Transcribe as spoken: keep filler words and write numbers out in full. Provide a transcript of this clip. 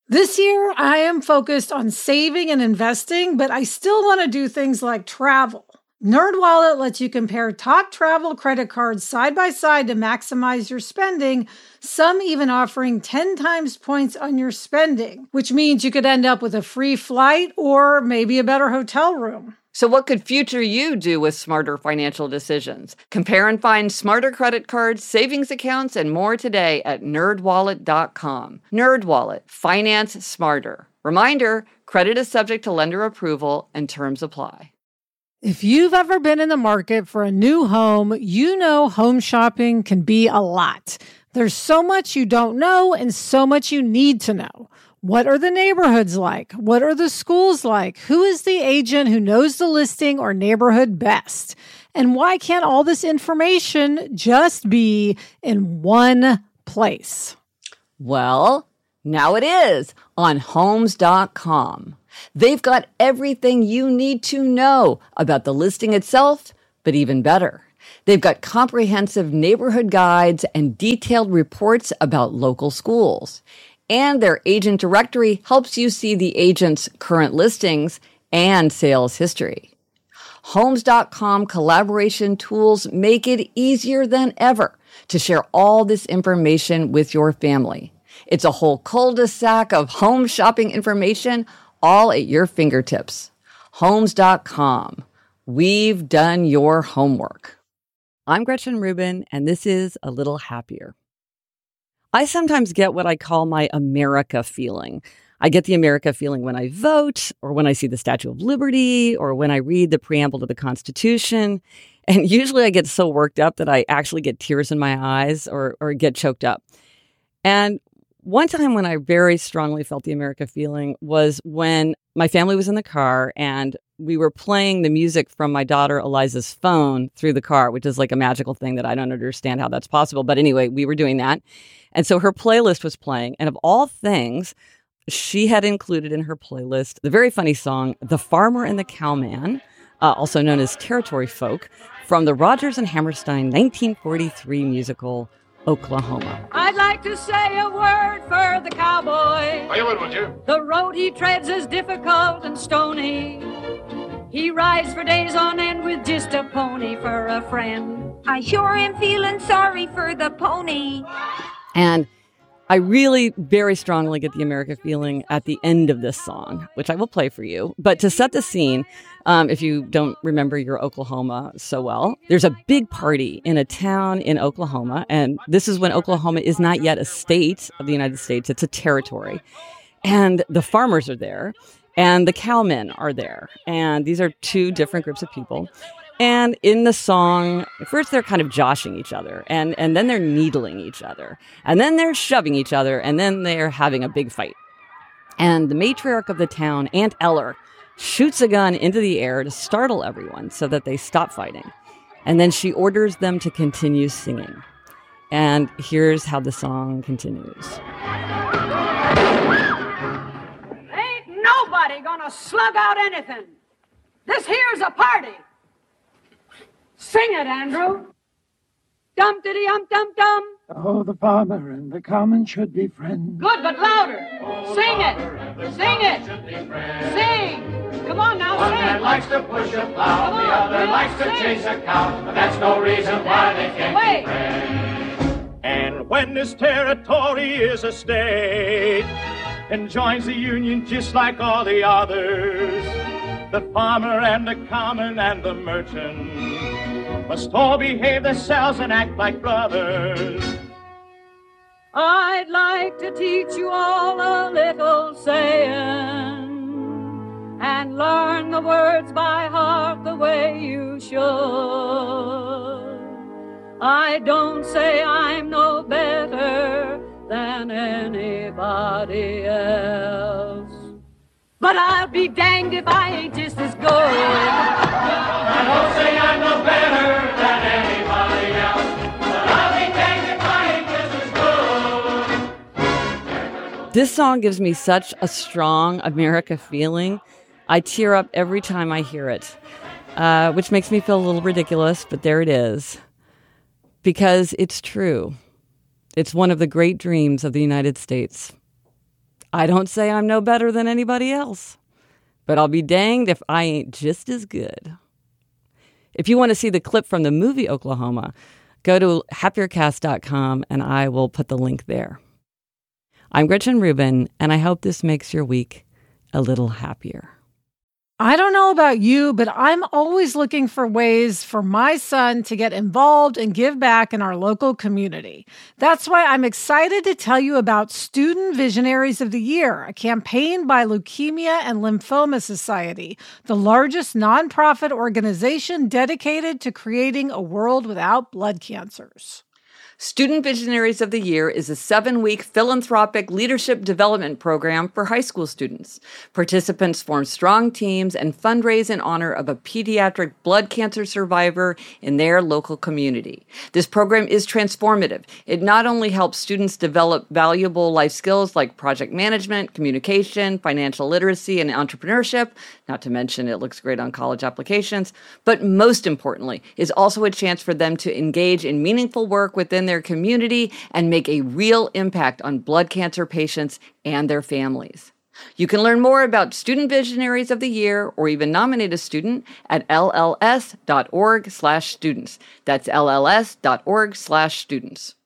This year, I am focused on saving and investing, but I still want to do things like travel. NerdWallet lets you compare top travel credit cards side by side to maximize your spending, some even offering ten times points on your spending, which means you could end up with a free flight or maybe a better hotel room. So what could future you do with smarter financial decisions? Compare and find smarter credit cards, savings accounts, and more today at nerd wallet dot com. NerdWallet. Finance smarter. Reminder, credit is subject to lender approval and terms apply. If you've ever been in the market for a new home, you know home shopping can be a lot. There's so much you don't know and so much you need to know. What are the neighborhoods like? What are the schools like? Who is the agent who knows the listing or neighborhood best? And why can't all this information just be in one place? Well, now it is on homes dot com. They've got everything you need to know about the listing itself, but even better. They've got comprehensive neighborhood guides and detailed reports about local schools. And their agent directory helps you see the agent's current listings and sales history. homes dot com collaboration tools make it easier than ever to share all this information with your family. It's a whole cul-de-sac of home shopping information all at your fingertips. homes dot com. We've done your homework. I'm Gretchen Rubin, and this is A Little Happier. I sometimes get what I call my America feeling. I get the America feeling when I vote, or when I see the Statue of Liberty, or when I read the preamble to the Constitution. And usually I get so worked up that I actually get tears in my eyes or, or get choked up. And one time when I very strongly felt the America feeling was when my family was in the car and we were playing the music from my daughter Eliza's phone through the car, which is like a magical thing that I don't understand how that's possible. But anyway, we were doing that. And so her playlist was playing. And of all things, she had included in her playlist the very funny song, The Farmer and the Cowman, uh, also known as Territory Folk, from the Rodgers and Hammerstein nineteen forty-three musical, Oklahoma. I'd like to say a word for the cowboy. Oh, you would, would you? The road he treads is difficult and stony. He rides for days on end with just a pony for a friend. I sure am feeling sorry for the pony. And I really very strongly get the America feeling at the end of this song, which I will play for you. But to set the scene, um, if you don't remember your Oklahoma so well, there's a big party in a town in Oklahoma. And this is when Oklahoma is not yet a state of the United States. It's a territory. And the farmers are there and the cowmen are there. And these are two different groups of people. And in the song, first they're kind of joshing each other, and, and then they're needling each other, and then they're shoving each other, and then they're having a big fight. And the matriarch of the town, Aunt Eller, shoots a gun into the air to startle everyone so that they stop fighting. And then she orders them to continue singing. And here's how the song continues. Ain't nobody gonna slug out anything. This here's a party. Sing it, Andrew. Dum-diddy-um-dum-dum. Oh, the farmer and the cowman should be friends. Good, but louder. Sing it. Sing it. Sing. Come on now, One sing. man likes to push a plow, Come the on, other Bill, likes to sing. chase a cow, but that's no reason why they can't Wait. be friends. And when this territory is a state and joins the Union just like all the others, the farmer and the cowman and the merchant must all behave themselves and act like brothers. I'd like to teach you all a little saying and learn the words by heart the way you should. I don't say I'm no better than anybody else, but I'll be danged if I ain't just as good. I don't say I'm no better than anybody else, but I'll be danged if I ain't just as good. This song gives me such a strong America feeling. I tear up every time I hear it, uh, which makes me feel a little ridiculous, but there it is. Because it's true. It's one of the great dreams of the United States. I don't say I'm no better than anybody else, but I'll be danged if I ain't just as good. If you want to see the clip from the movie Oklahoma, go to happier cast dot com and I will put the link there. I'm Gretchen Rubin, and I hope this makes your week a little happier. I don't know about you, but I'm always looking for ways for my son to get involved and give back in our local community. That's why I'm excited to tell you about Student Visionaries of the Year, a campaign by Leukemia and Lymphoma Society, the largest nonprofit organization dedicated to creating a world without blood cancers. Student Visionaries of the Year is a seven-week philanthropic leadership development program for high school students. Participants form strong teams and fundraise in honor of a pediatric blood cancer survivor in their local community. This program is transformative. It not only helps students develop valuable life skills like project management, communication, financial literacy, and entrepreneurship, not to mention it looks great on college applications, but most importantly, is also a chance for them to engage in meaningful work within their community and make a real impact on blood cancer patients and their families. You can learn more about Student Visionaries of the Year or even nominate a student at L L S dot org slash students. That's L L S dot org slash students.